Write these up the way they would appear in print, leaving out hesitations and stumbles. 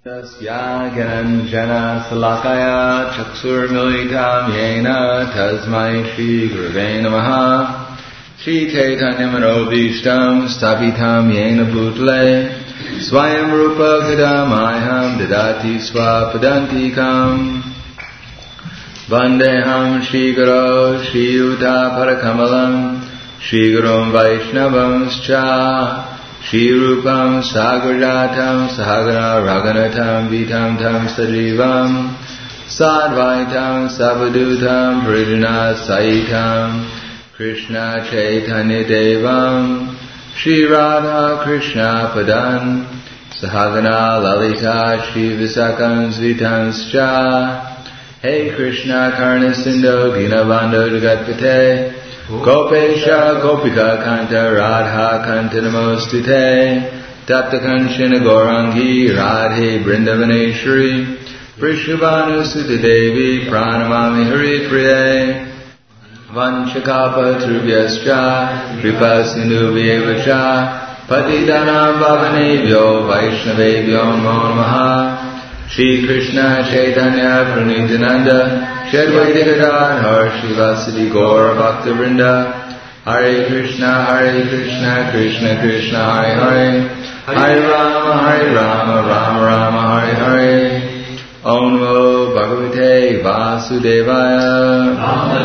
Yagyananjana Salakaya Chaksurmilitam Yena Tasmai Shri Gurave Namaha Shri Chaitanya Manobhishtam Sthapitam Yena Bhutale Swayam Rupa Kadamayam Dadati Swapadantikam Vandeham Shri Guru Shri Yuta Parakamalam Shri Gurum Vaishnavamscha Shri Rupam Sagrajatam Sahagana Raganatam Vitam Tam Sajivam Sadvaitam Savadutam Parijana Saitam Krishna Chaitanya Devam Shri Radha Krishna Padan Sahagana Lalita Shri Visakam Svitanscha Hey Krishna Karna Sindhu Dinabandhu Jagatpate Gopesha Gopika Kanta Radha Kanta Namostite Tapta Kanchana Gaurangi Radhe Brindavaneshwari Prishabhanu Sutta Devi Pranamami Hari Priye Vanchakapa Trubhyascha Kripa Sindhu Vyevacha Patidanam Bhavanebhyo Vaishnavebhyo Namo Namaha Shri Krishna Chaitanya Pranityananda Shadvaita Gadadhar Shivasadi Gaura Bhakta Vrinda Hare Krishna Krishna Krishna Hare Hare Hare Rama Rama Hare Hare Om Namo Bhagavate Vasudevaya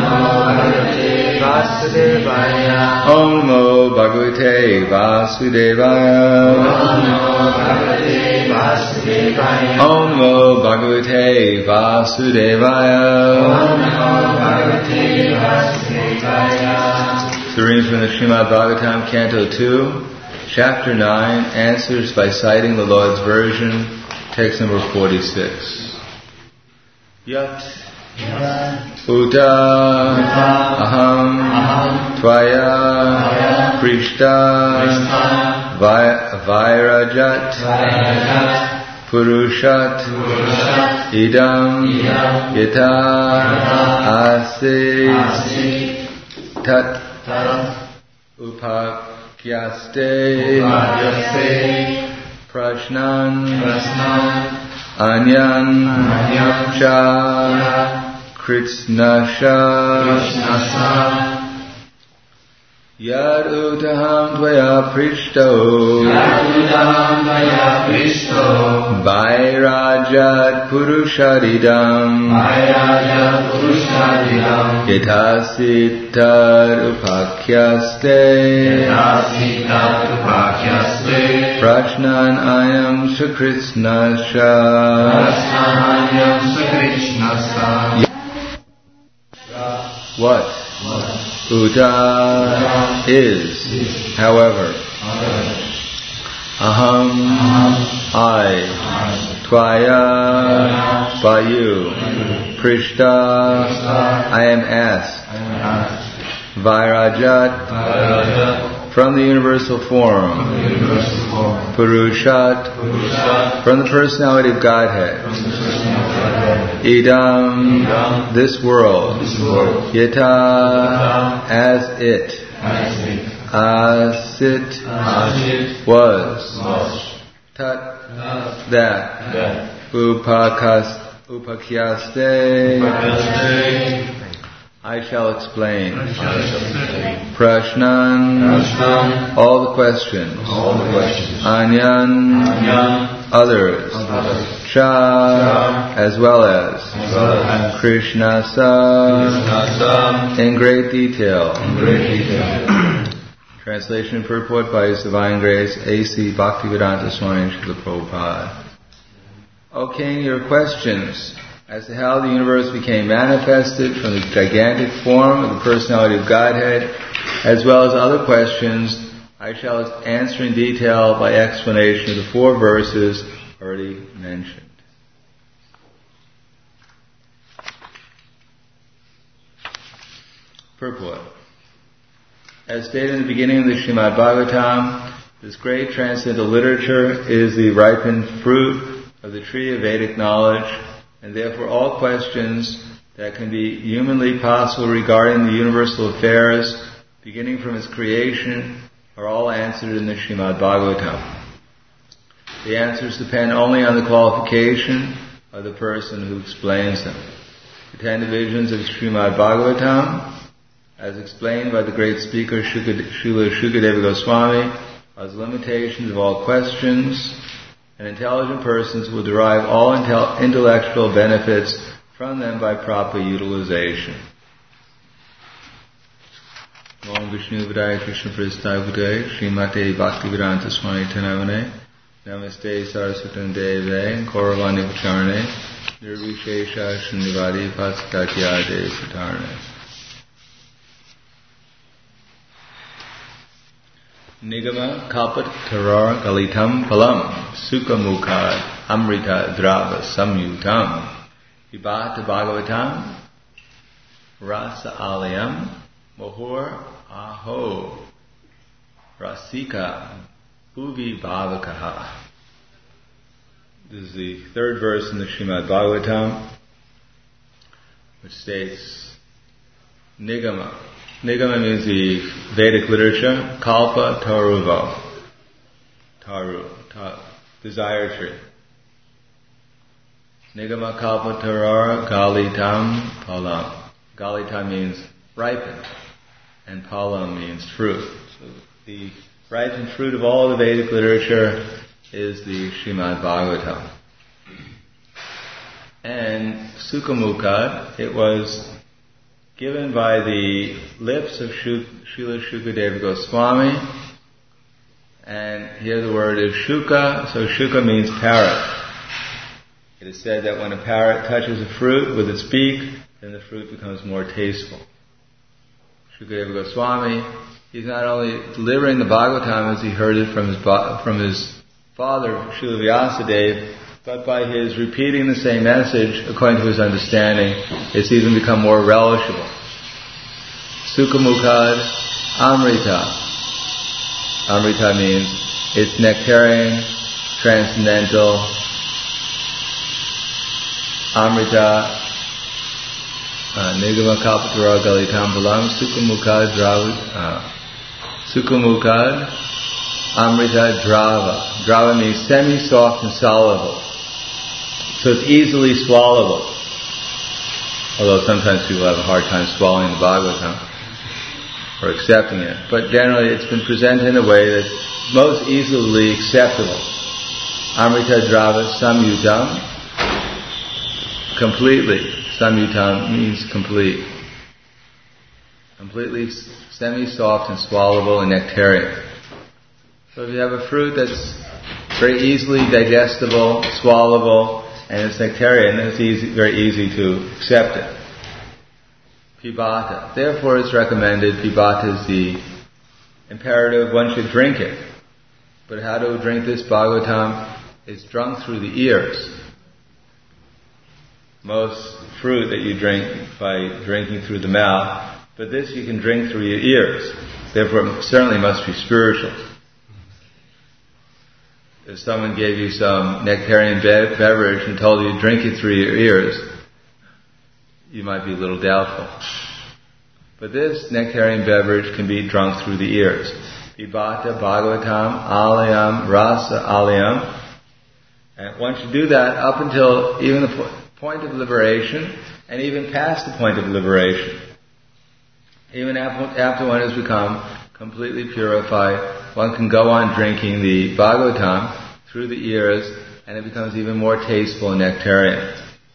Om Namo Bhagavate Vasudevaya Om Namo Bhagavate Vasudevaya. The reading from the Srimad Bhagavatam, Canto 2, Chapter 9, answers by citing the Lord's version, text number 46. Yat Uta Aham Tvaya Prishta Vairajat Purushat Idam Yata Asi Tat Upakyaste Prashnan Anyan Cha Kritsnasha Yad utaham tvaya prishto Vairajat purushadidam Yatasitar upakyaste Prajnan ayam sukritsnasha. What? Uta is, however, aham, I, tvaya, by you, prishta, I am asked, vairajat, from the universal form, purushat, from the personality of Godhead, idam, this world, yata, as it, asit, was, tat, that, upakyaste, I shall explain. Prashnan, all the questions. Anyan, others. Cha, as well as. Krishnasa, in great detail. Translation and purport by His Divine Grace A.C. Bhaktivedanta Swami Srila Prabhupada. O King, your questions as to how the universe became manifested from the gigantic form of the personality of Godhead, as well as other questions, I shall answer in detail by explanation of the 4 verses already mentioned. Purport. As stated in the beginning of the Srimad Bhagavatam, this great transcendental literature is the ripened fruit of the tree of Vedic knowledge, and therefore all questions that can be humanly possible regarding the universal affairs, beginning from its creation, are all answered in the Srimad Bhagavatam. The answers depend only on the qualification of the person who explains them. The 10 divisions of Srimad Bhagavatam, as explained by the great speaker Srila Shukadeva Goswami, are the limitations of all questions, and intelligent persons will derive all intellectual benefits from them by proper utilization. Om Vishnu Vidaya Krishna Prasthaya Budaya Srimate Bhaktivedanta Swami Tanavane Namaste Saraswati Deve Kauravani Pacharane Nirvishesha Shrunivadi Paskatya Satarane. Nigama Kalpat Tarar Galitam Palam Sukha Mukhad Amrita Drava Samyutam Vibhata Bhagavatam Rasa Alayam Mohur Aho Rasika Bhuvi Bhavakaha. This is the third verse in the Srimad Bhagavatam, which states Nigama. Nigama means the Vedic literature. Kalpa Taruvo. Desire tree. Nigama Kalpa Tarara Galitam Palam. Galitam means ripened, and Palam means fruit. So the ripened fruit of all the Vedic literature is the Srimad Bhagavatam. And Sukhamukad, it was given by the lips of Srila Shukadeva Goswami, and here the word is Shuka, so Shuka means parrot. It is said that when a parrot touches a fruit with its beak, then the fruit becomes more tasteful. Shukadeva Goswami, he's not only delivering the Bhagavatam as he heard it from his father, Srila Vyasadeva, but by his repeating the same message according to his understanding, it's even become more relishable. Sukhamukad Amrita. Amrita means it's nectarian, transcendental. Amrita Nigama Kalpatara Galitam Palam Sukhamukad Amrita Drava. Drava means semi-soft and soluble. So it's easily swallowable. Although sometimes people have a hard time swallowing the Bhagavatam or accepting it. But generally it's been presented in a way that's most easily acceptable. Amrita Drava Samyutam. Completely. Samyutam means complete. Completely semi-soft and swallowable and nectarian. So if you have a fruit that's very easily digestible, swallowable, and it's nectarian, then it's very easy to accept it. Pibata. Therefore it's recommended, pibata is the imperative, one should drink it. But how to drink this Bhagavatam? It's drunk through the ears. Most fruit that you drink by drinking through the mouth, but this you can drink through your ears. Therefore it certainly must be spiritual. If someone gave you some nectarian beverage and told you to drink it through your ears, you might be a little doubtful. But this nectarian beverage can be drunk through the ears. Pibata Bhagavatam Alayam Rasa Alayam. And one should do that up until even the point of liberation, and even past the point of liberation. Even after one has become completely purified, one can go on drinking the Bhagavatam through the ears, and it becomes even more tasteful and nectarian.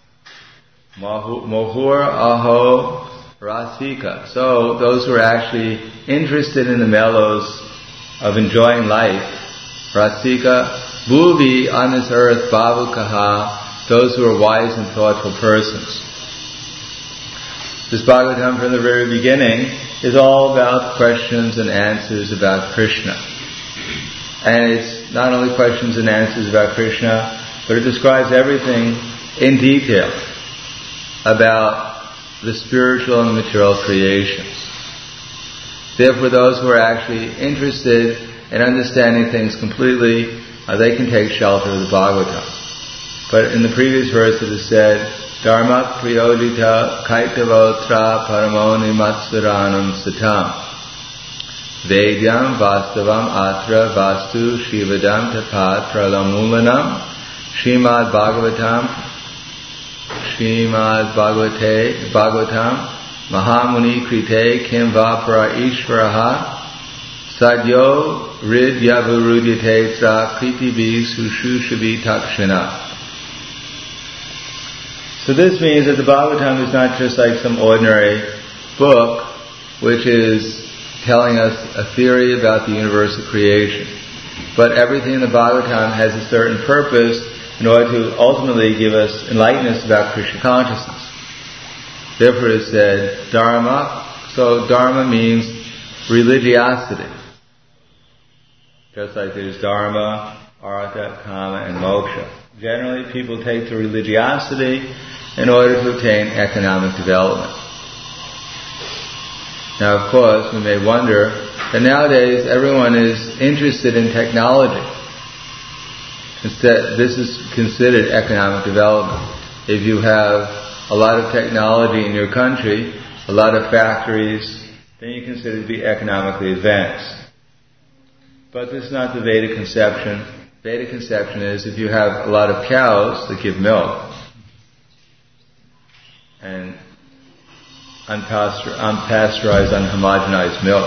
Mohur Aho Rasika. So those who are actually interested in the mellows of enjoying life, Rasika, Bhuvi on this earth, Bhavukaha, those who are wise and thoughtful persons. This Bhagavatam from the very beginning is all about questions and answers about Krishna. And it's not only questions and answers about Krishna, but it describes everything in detail about the spiritual and material creations. Therefore, those who are actually interested in understanding things completely, they can take shelter of the Bhagavatam. But in the previous verse it is said, Dharma Priyodita Kaitavotra Paramoni Matsuranam Satam. Vedyam Vastavam Atra Vastu Shivadam Tapat Pralamulanam Srimad Bhagavatam Mahamuni Krite Kim Vapara Ishvaraha Sadyo Ridyavurudyate Sa Kritivi Sushushavi Takshana. So this means that the Bhagavatam is not just like some ordinary book which is telling us a theory about the universal creation. But everything in the Bhagavatam has a certain purpose in order to ultimately enlighten us about Krishna consciousness. Therefore it is said, Dharma. So Dharma means religiosity. Just like there's Dharma, Artha, Kama, and Moksha. Generally people take to religiosity in order to obtain economic development. Now, of course, we may wonder that nowadays everyone is interested in technology. Instead, this is considered economic development. If you have a lot of technology in your country, a lot of factories, then you consider it to be economically advanced. But this is not the Vedic conception. Vedic conception is if you have a lot of cows that give milk, and unpasteurized, unhomogenized milk,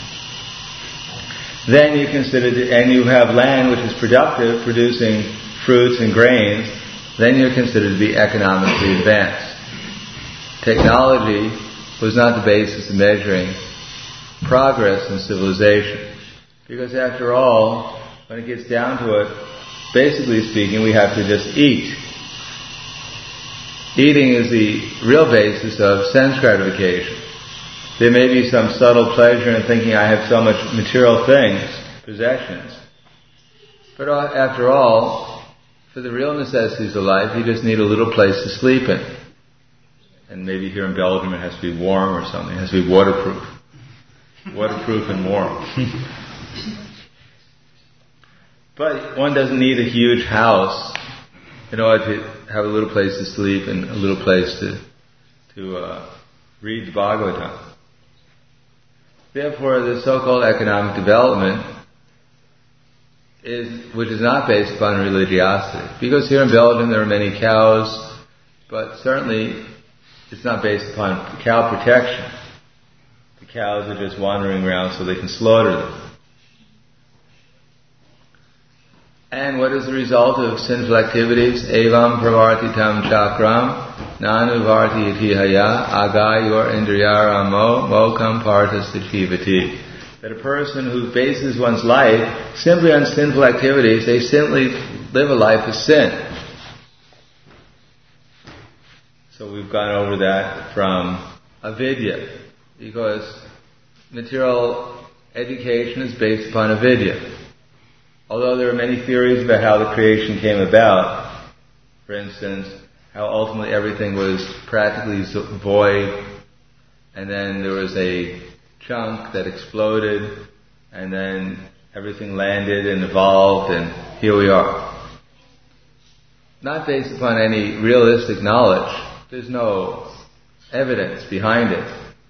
then you consider, and you have land which is productive, producing fruits and grains, then you're considered to be economically advanced. Technology was not the basis of measuring progress in civilization. Because after all, when it gets down to it, basically speaking, we have to just eat. Eating is the real basis of sense gratification. There may be some subtle pleasure in thinking I have so much material things, possessions. But after all, for the real necessities of life, you just need a little place to sleep in. And maybe here in Belgium it has to be warm or something. It has to be waterproof. Waterproof and warm. But one doesn't need a huge house in order to have a little place to sleep and a little place to read the Bhagavatam. Therefore, the so-called economic development which is not based upon religiosity. Because here in Belgium there are many cows, but certainly it's not based upon cow protection. The cows are just wandering around so they can slaughter them. And what is the result of sinful activities? Evam pravartitam chakram nanuvarti itihaya agayor indriyaramo mokam partasachivati. That a person who bases one's life simply on sinful activities, they simply live a life of sin. So we've gone over that from avidya, because material education is based upon avidya. Although there are many theories about how the creation came about, for instance, how ultimately everything was practically void, and then there was a chunk that exploded, and then everything landed and evolved, and here we are. Not based upon any realistic knowledge. There's no evidence behind it.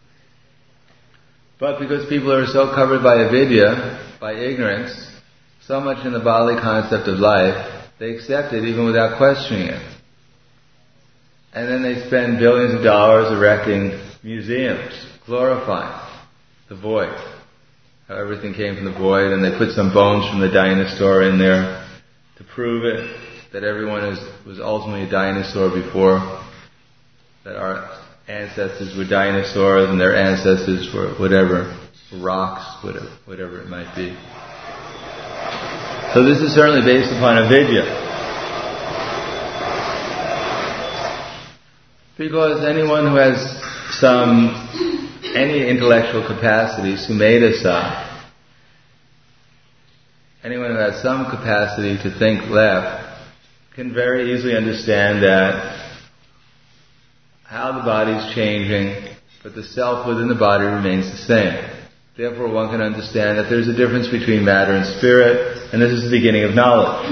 But because people are so covered by avidya, by ignorance, so much in the bodily concept of life, they accept it even without questioning it. And then they spend billions of dollars erecting museums, glorifying the void. How everything came from the void, and they put some bones from the dinosaur in there to prove it, that everyone was ultimately a dinosaur before, that our ancestors were dinosaurs and their ancestors were whatever, rocks, whatever it might be. So this is certainly based upon avidya. Because anyone who has any intellectual capacity, sumedasa, anyone who has some capacity to think left, can very easily understand that how the body is changing, but the self within the body remains the same. Therefore one can understand that there's a difference between matter and spirit, and this is the beginning of knowledge.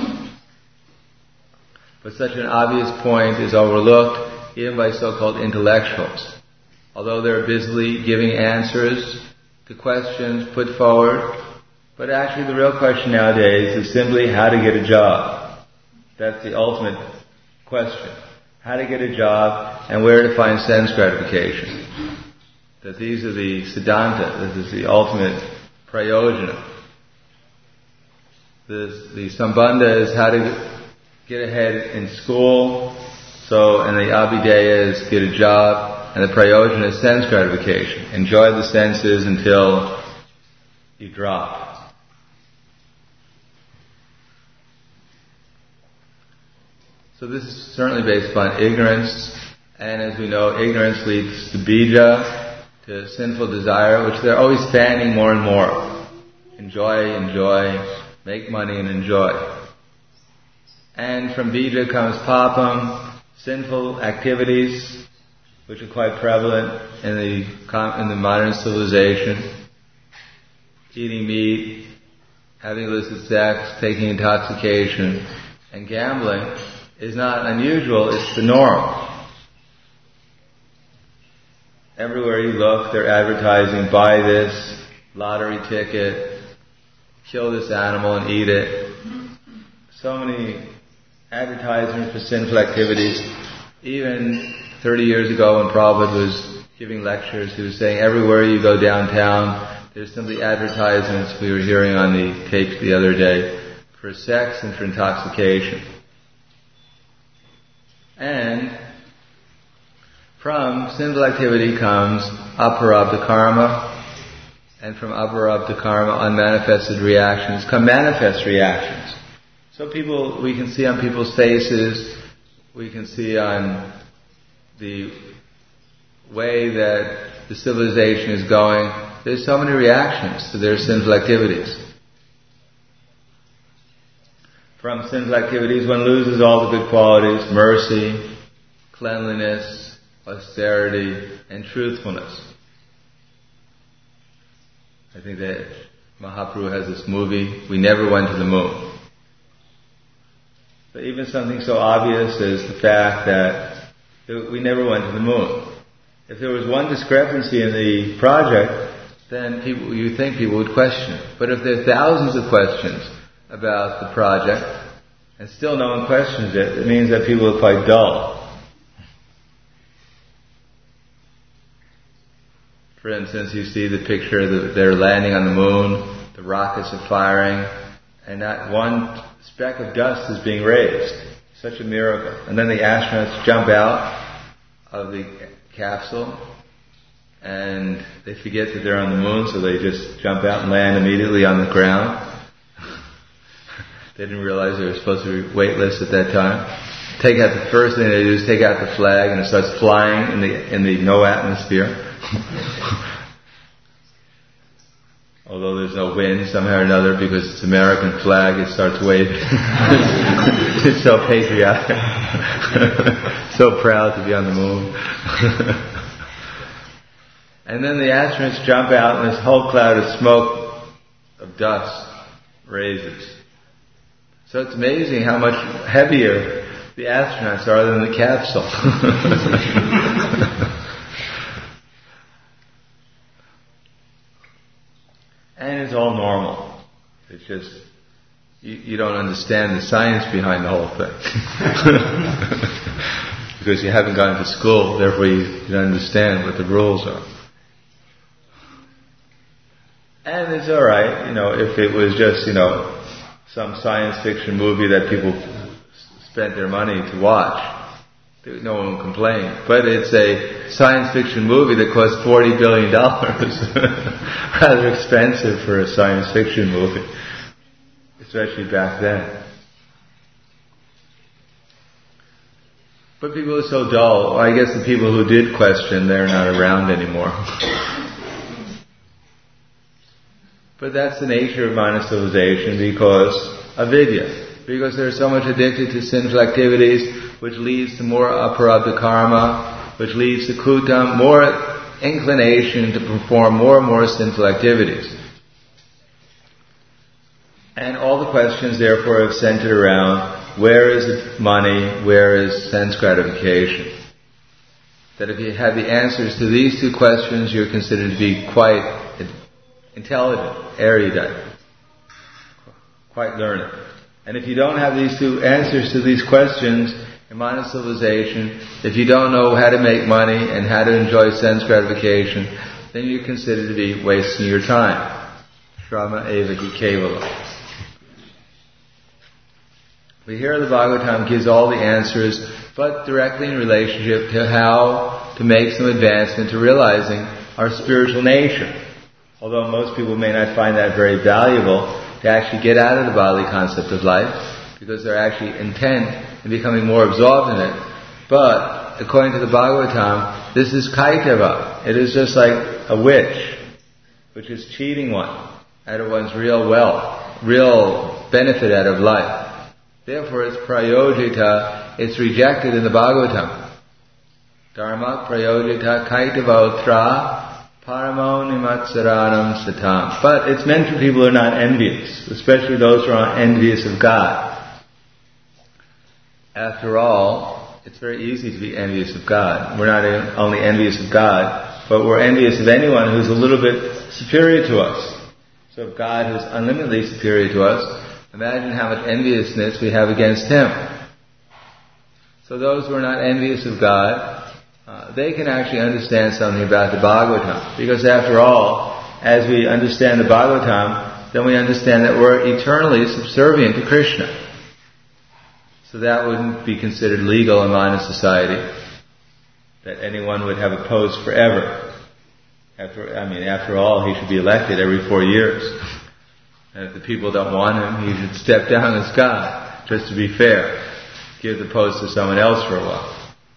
But such an obvious point is overlooked even by so-called intellectuals. Although they're busily giving answers the questions put forward, but actually the real question nowadays is simply how to get a job. That's the ultimate question. How to get a job and where to find sense gratification. That these are the siddhanta, this is the ultimate prayojana. The sambandha is how to get ahead in school, and the abhideya is get a job, and the prayojana is sense gratification. Enjoy the senses until you drop. So this is certainly based upon ignorance, and as we know, ignorance leads to bija, to sinful desire, which they're always fanning more and more. Enjoy, make money and enjoy. And from bija comes papam, sinful activities, which are quite prevalent in the modern civilization. Eating meat, having illicit sex, taking intoxication, and gambling is not unusual, it's the norm. Everywhere you look, they're advertising, buy this lottery ticket, kill this animal and eat it. So many advertisements for sinful activities. Even 30 years ago when Prabhupada was giving lectures, he was saying everywhere you go downtown, there's simply advertisements we were hearing on the tapes the other day for sex and for intoxication. And from sinful activity comes aparabdha karma, and from aparabdha karma, unmanifested reactions, come manifest reactions. So we can see on people's faces, we can see on the way that the civilization is going, there's so many reactions to their sinful activities. From sinful activities, one loses all the good qualities, mercy, cleanliness, austerity, and truthfulness. I think that Mahaprabhu has this movie, We Never Went to the Moon. But even something so obvious as the fact that we never went to the moon. If there was one discrepancy in the project, then you think people would question it. But if there are thousands of questions about the project, and still no one questions it, it means that people are quite dull. For instance, you see the picture that they're landing on the moon, the rockets are firing, and not one speck of dust is being raised. Such a miracle. And then the astronauts jump out of the capsule, and they forget that they're on the moon, so they just jump out and land immediately on the ground. They didn't realize they were supposed to be weightless at that time. The first thing they do is take out the flag, and it starts flying in the no atmosphere. Although there's no wind, somehow or another, because it's American flag, it starts waving. It's so patriotic. So proud to be on the moon. And then the astronauts jump out, and this whole cloud of smoke, of dust, raises. So it's amazing how much heavier the astronauts are than the capsule. And it's all normal. It's just, you don't understand the science behind the whole thing. Because you haven't gone to school, therefore you don't understand what the rules are. And it's alright, if it was just, some science fiction movie that people spent their money to watch, no one would complain. But it's a science fiction movie that cost $40 billion. Rather expensive for a science fiction movie, especially back then. But people are so dull. I guess the people who did question, they're not around anymore. But that's the nature of modern civilization because of avidya. Because they're so much addicted to sinful activities, which leads to more aparabdha karma, which leads to kutam, more inclination to perform more and more sinful activities. And all the questions, therefore, have centered around where is money, where is sense gratification. That if you have the answers to these two questions, you're considered to be quite intelligent, erudite, quite learned. And if you don't have these two answers to these questions in modern civilization, if you don't know how to make money and how to enjoy sense gratification, then you're considered to be wasting your time. Shrama eva hi kevala. But here the Bhagavatam gives all the answers, but directly in relationship to how to make some advancement to realizing our spiritual nature. Although most people may not find that very valuable to actually get out of the bodily concept of life, because they're actually intent in becoming more absorbed in it. But according to the Bhagavatam, this is kaitava. It is just like a witch, which is cheating one out of one's real wealth, real benefit out of life. Therefore it's prayojita, it's rejected in the Bhagavatam. Dharma prayojita kaitavotra paramo nimatsaranam satam. But it's meant for people who are not envious, especially those who are envious of God. After all, it's very easy to be envious of God. We're not only envious of God, but we're envious of anyone who's a little bit superior to us. So if God is unlimitedly superior to us, imagine how much enviousness we have against Him. So those who are not envious of God, they can actually understand something about the Bhagavatam. Because after all, as we understand the Bhagavatam, then we understand that we're eternally subservient to Krishna. So that wouldn't be considered legal in modern society, that anyone would have a post forever. After all, he should be elected every 4 years. And if the people don't want him, he should step down as God, just to be fair. Give the post to someone else for a while.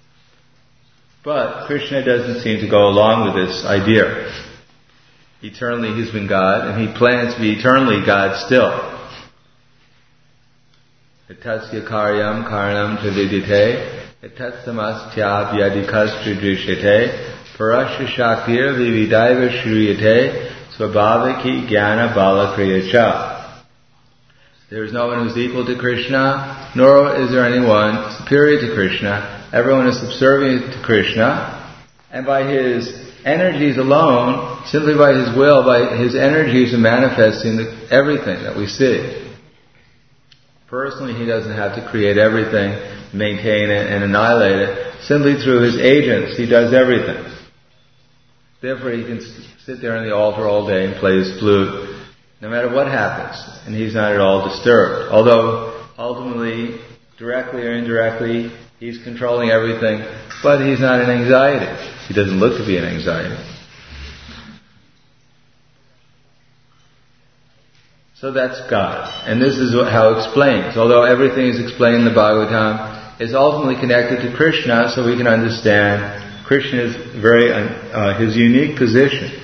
But Krishna doesn't seem to go along with this idea. Eternally he's been God, and he plans to be eternally God still. Etasya karyam karanam chavidite, etastamasya vyadikastra drishite, parasya shaktir vividaiva shriyate, swabhavaki jnana balakriyacha. There is no one who is equal to Krishna, nor is there anyone superior to Krishna. Everyone is subservient to Krishna, and by his energies alone, simply by his will, by his energies are manifesting everything that we see. Personally, he doesn't have to create everything, maintain it, and annihilate it. Simply through his agents, he does everything. Therefore, he can sit there on the altar all day and play his flute, no matter what happens, and he's not at all disturbed. Although, ultimately, directly or indirectly, he's controlling everything, but he's not in anxiety. He doesn't look to be in anxiety. So that's God. And this is how it explains. Although everything is explained in the Bhagavatam, it's ultimately connected to Krishna, so we can understand Krishna's his unique position.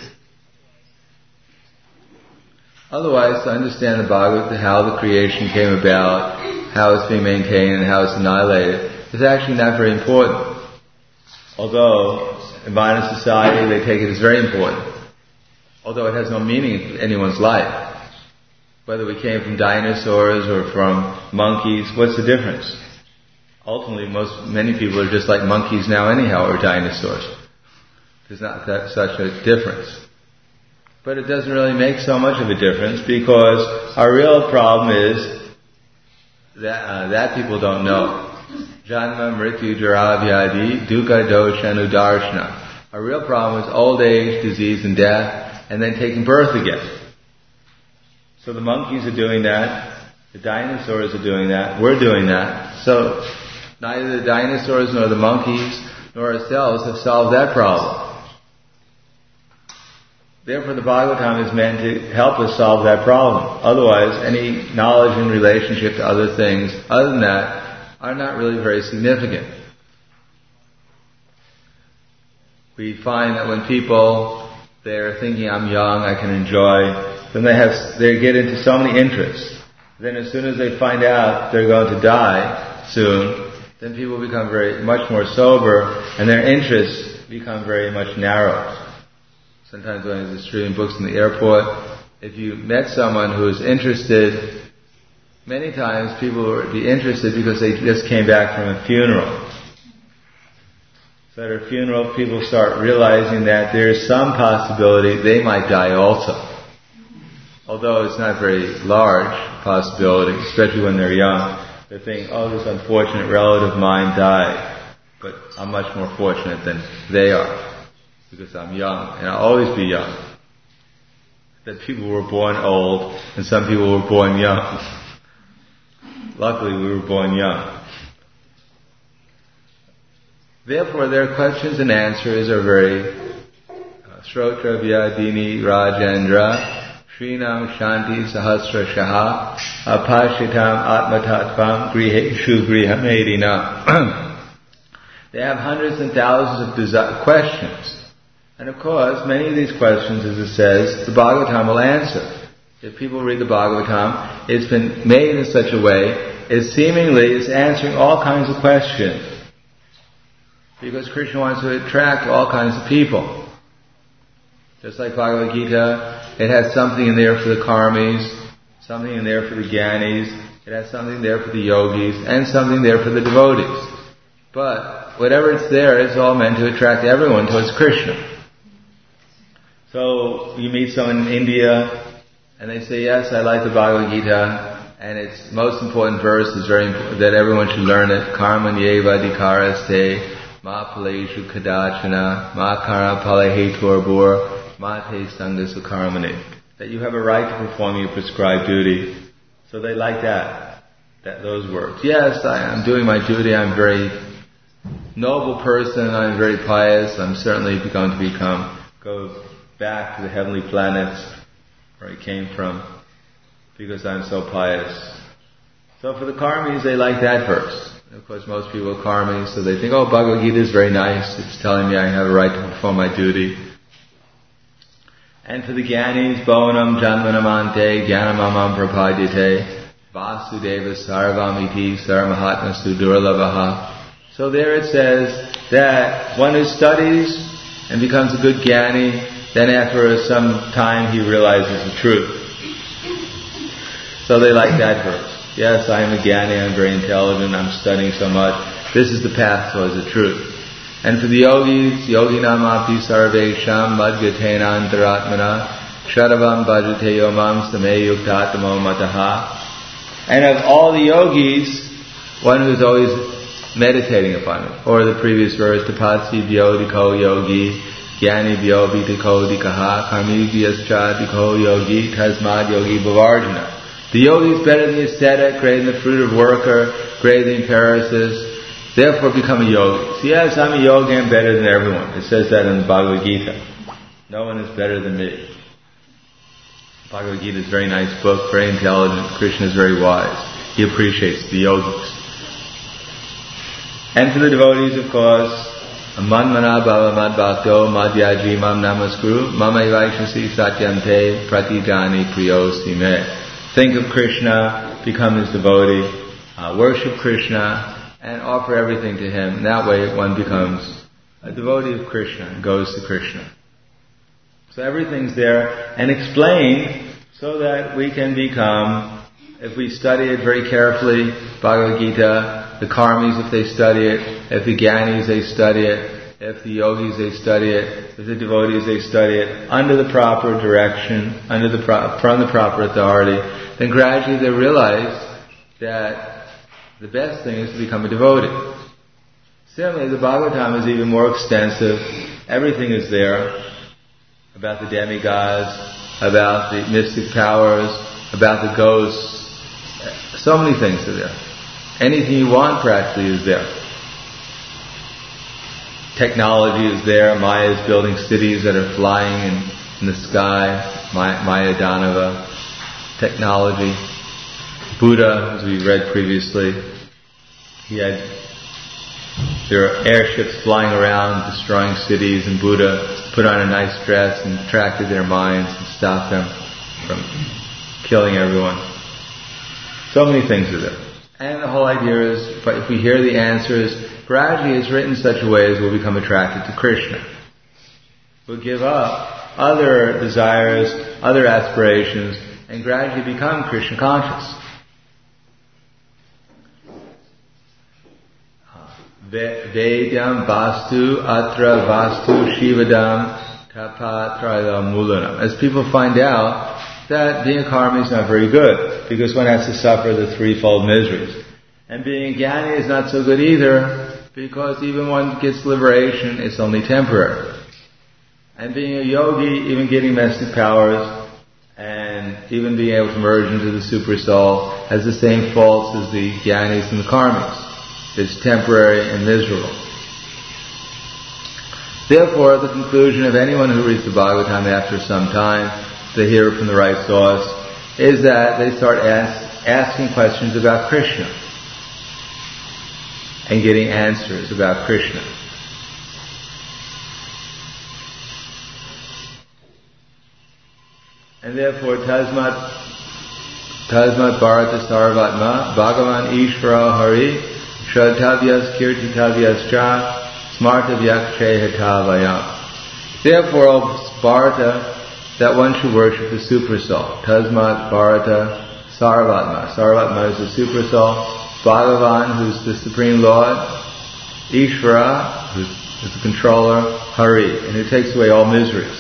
Otherwise, to understand the Bhagavad, how the creation came about, how it's being maintained, and how it's annihilated, is actually not very important. Although, in modern society, they take it as very important. Although it has no meaning in anyone's life. Whether we came from dinosaurs or from monkeys, what's the difference? Ultimately, many people are just like monkeys now anyhow, or dinosaurs. There's not such a difference. But it doesn't really make so much of a difference, because our real problem is that people don't know. Janma, mrityu, jara, vyadi, dukkha, dosha, anudarshana. Our real problem is old age, disease, and death, and then taking birth again. So the monkeys are doing that, the dinosaurs are doing that, we're doing that. So neither the dinosaurs nor the monkeys nor ourselves have solved that problem. Therefore the Bhagavatam is meant to help us solve that problem. Otherwise, any knowledge in relationship to other things other than that are not really very significant. We find that when people, they're thinking, I'm young, I can enjoy, then they get into so many interests. Then as soon as they find out they're going to die soon, then people become much more sober, and their interests become very much narrow. Sometimes when I was distributing books in the airport, if you met someone who is interested, many times people would be interested because they just came back from a funeral. So at a funeral, people start realizing that there is some possibility they might die also. although it's not a very large possibility, especially when they're young. They think, oh, this unfortunate relative of mine died, but I'm much more fortunate than they are, because I'm young, and I'll always be young. That people were born old, and some people were born young. Luckily, we were born young. Therefore, their questions and answers are very Shrotra Vyadini Rajendra Srinam Shanti Sahasra Shaha Apashitam Atmatatvam Griheshu Grihamedina. They have hundreds and thousands of questions. And of course, many of these questions, as it says, the Bhagavatam will answer. If people read the Bhagavatam, it's been made in such a way, it seemingly is answering all kinds of questions. Because Krishna wants to attract all kinds of people. Just like Bhagavad Gita, it has something in there for the karmis, something in there for the jnanis, it has something there for the yogis, and something there for the devotees. But whatever it's there, it's all meant to attract everyone towards Krishna. So you meet someone in India, and they say, yes, I like the Bhagavad Gita, and its most important verse is very important, that everyone should learn it. Karmanyeva adhikaraste ma phaleshu kadachana ma kara phalaheturbur ma te sangha sukarmani. That you have a right to perform your prescribed duty. So they like that those words. Yes, I'm doing my duty, I'm a very noble person, I'm very pious, I'm certainly going to go back to the heavenly planets where I came from, because I'm so pious. So for the karmis, they like that verse. Of course, most people are karmis, so they think, oh, Bhagavad Gita is very nice. It's telling me I have a right to perform my duty. And for the jnanis, Bhavanam Janmanamante Jnanamamam Prapadyate Vasudeva Sarvamiti Sarmahatma Sudurlavaha. So there it says that one who studies and becomes a good jnani, then after some time he realizes the truth. So they like that verse. Yes, I am a jnani, I'm very intelligent, I'm studying so much. This is the path towards the truth. And for the yogis, yoginam api sarvesham madgatena antaratmana sharavam bhajate yomam same yuktatamo mataha. And of all the yogis, one who is always meditating upon it. Or the previous verse, tapatsi vyodiko yogi, jnani vyobitiko dikaha, karmi vyascha diko yogi, tasmad yogi bhavarjana. The yogi is better than the ascetic, greater than the fruitive worker, greater than the empiricist. Therefore become a yogi. So yes, I'm a yogi, I'm better than everyone. It says that in the Bhagavad Gita. No one is better than me. Bhagavad Gita is a very nice book, very intelligent. Krishna is very wise. He appreciates the yogis. And for the devotees, of course, Manmana bhava mad bhakto madhyaji mam namaskuru mama vaishasi satyante pratijani priyosi me. Think of Krishna, become his devotee, worship Krishna, and offer everything to him. And that way one becomes a devotee of Krishna and goes to Krishna. So everything's there and explained so that we can become, if we study it very carefully, Bhagavad Gita, the karmis if they study it, if the jnanis they study it, if the yogis they study it, if the devotees they study it, under the proper direction, from the proper authority, then gradually they realize that the best thing is to become a devotee. Similarly, the Bhagavatam is even more extensive. Everything is there about the demigods, about the mystic powers, about the ghosts. So many things are there. Anything you want practically is there. Technology is there. Maya is building cities that are flying in the sky. Maya Danava. Technology. Buddha, as we read previously, there are airships flying around, destroying cities, and Buddha put on a nice dress and attracted their minds and stopped them from killing everyone. So many things are there. And the whole idea is, if we hear the answers, gradually it's written in such a way as we'll become attracted to Krishna. We'll give up other desires, other aspirations, and gradually become Krishna conscious. Vedyam vastu atra vastu shivadam tapatraya mulanam. As people find out that being a karmi is not very good, because one has to suffer the threefold miseries. And being a jnani is not so good either, because even one gets liberation, it's only temporary. And being a yogi, even getting mystic powers, and even being able to merge into the super soul, has the same faults as the jnanis and the karmis. It's temporary and miserable. Therefore, the conclusion of anyone who reads the Bhagavatam after some time, they hear it from the right source, is that they start asking questions about Krishna and getting answers about Krishna. And therefore, Tasmat Bharata Sarvatma Bhagavan Ishvara Hari Shraddhavyas Kirtitavyas Cha Smartavyak Chehatavayam. Therefore, O Bharata, that one should worship the Super Soul. Tasmat Bharata Sarvatma. Sarvatma is the Super Soul. Bhagavan, who's the Supreme Lord. Ishvara, who's the controller. Hari, and who takes away all miseries.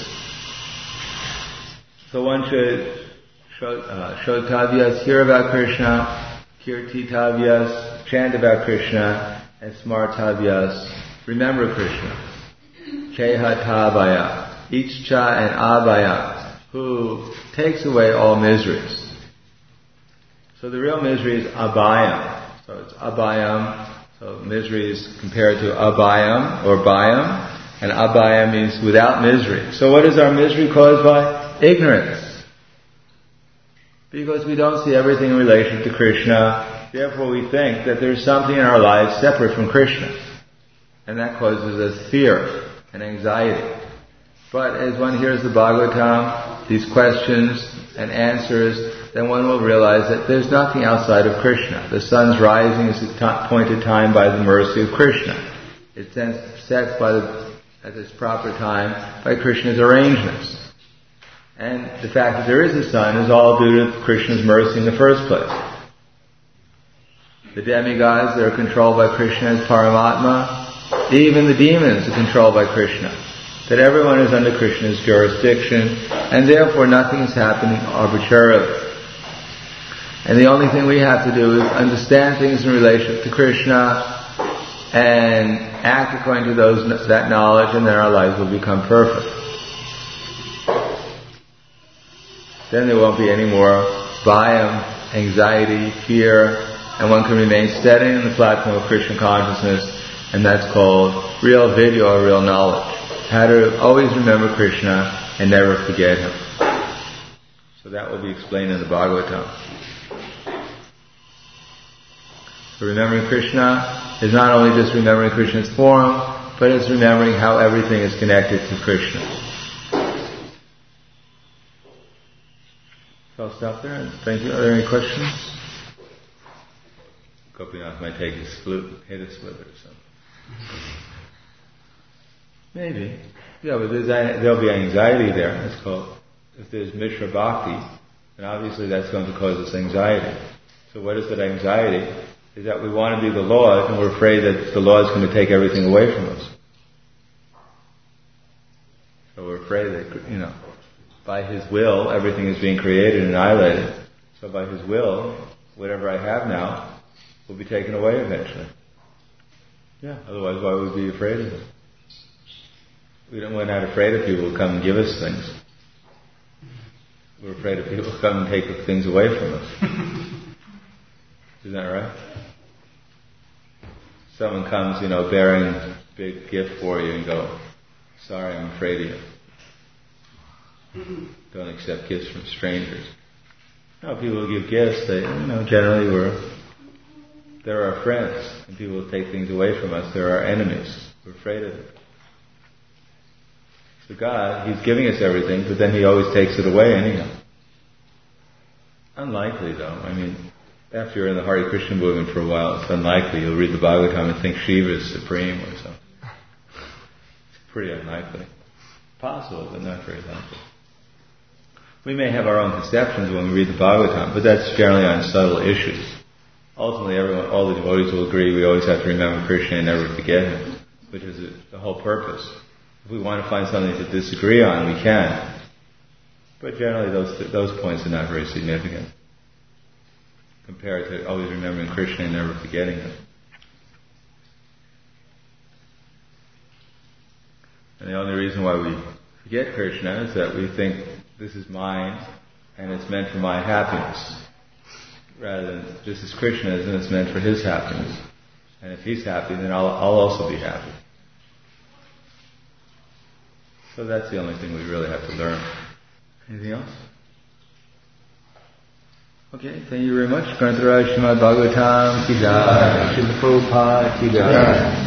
So one should Shraddhavyas, hear about Krishna, Kirtitavyas, chant about Krishna, and Smartavyas, remember Krishna. Chehatavaya, each cha and abhaya, who takes away all miseries. So the real misery is abhayam. So it's abhayam, so misery is compared to abhayam or bhayam, and abhayam means without misery. So what is our misery caused by? Ignorance. Because we don't see everything in relation to Krishna, therefore we think that there's something in our lives separate from Krishna. And that causes us fear and anxiety. But as one hears the Bhagavatam, these questions and answers, then one will realize that there's nothing outside of Krishna. The sun's rising is appointed time by the mercy of Krishna. It sets at its proper time by Krishna's arrangements. And the fact that there is a sun is all due to Krishna's mercy in the first place. The demigods, they're controlled by Krishna as Paramatma. Even the demons are controlled by Krishna. That everyone is under Krishna's jurisdiction, and therefore nothing is happening arbitrarily. And the only thing we have to do is understand things in relation to Krishna and act according to that knowledge, and then our lives will become perfect. Then there won't be any more bhayam, anxiety, fear, and one can remain steady in the platform of Krishna consciousness, and that's called real vidya or real knowledge. How to always remember Krishna and never forget Him. So that will be explained in the Bhagavatam. So remembering Krishna is not only just remembering Krishna's form, but it's remembering how everything is connected to Krishna. So I'll stop there and thank you. Are there any questions? Gopinath might take his flute and hit us with it or something. Maybe. Yeah, but there'll be anxiety there. It's called, if there's Mishra Bhakti, then obviously that's going to cause us anxiety. So what is that anxiety? Is that we want to be the Lord and we're afraid that the Lord is going to take everything away from us. So we're afraid that, by His will, everything is being created and annihilated. So by His will, whatever I have now will be taken away eventually. Yeah, otherwise why would we be afraid of it? We're not afraid of people who come and give us things. We're afraid of people who come and take things away from us. Isn't that right? Someone comes, bearing a big gift for you and go, sorry, I'm afraid of you. Don't accept gifts from strangers. No, people who give gifts, they, generally they're our friends. And people who take things away from us, they're our enemies. We're afraid of it. So God, He's giving us everything, but then He always takes it away anyhow. Unlikely though. After you're in the Hare Krishna movement for a while, it's unlikely you'll read the Bhagavatam and think Shiva is supreme or something. It's pretty unlikely. Possible, but not very likely. We may have our own conceptions when we read the Bhagavatam, but that's generally on subtle issues. Ultimately, all the devotees will agree we always have to remember Krishna and never forget Him, which is the whole purpose. If we want to find something to disagree on, we can. But generally those points are not very significant compared to always remembering Krishna and never forgetting Him. And the only reason why we forget Krishna is that we think this is mine and it's meant for my happiness, rather than this is Krishna's and it's meant for His happiness. And if He's happy, then I'll also be happy. So that's the only thing we really have to learn. Anything else? Okay, thank you very much. Grantaraj Srimad Bhagavatam Ki Jai. Srila Prabhupada Ki Jai.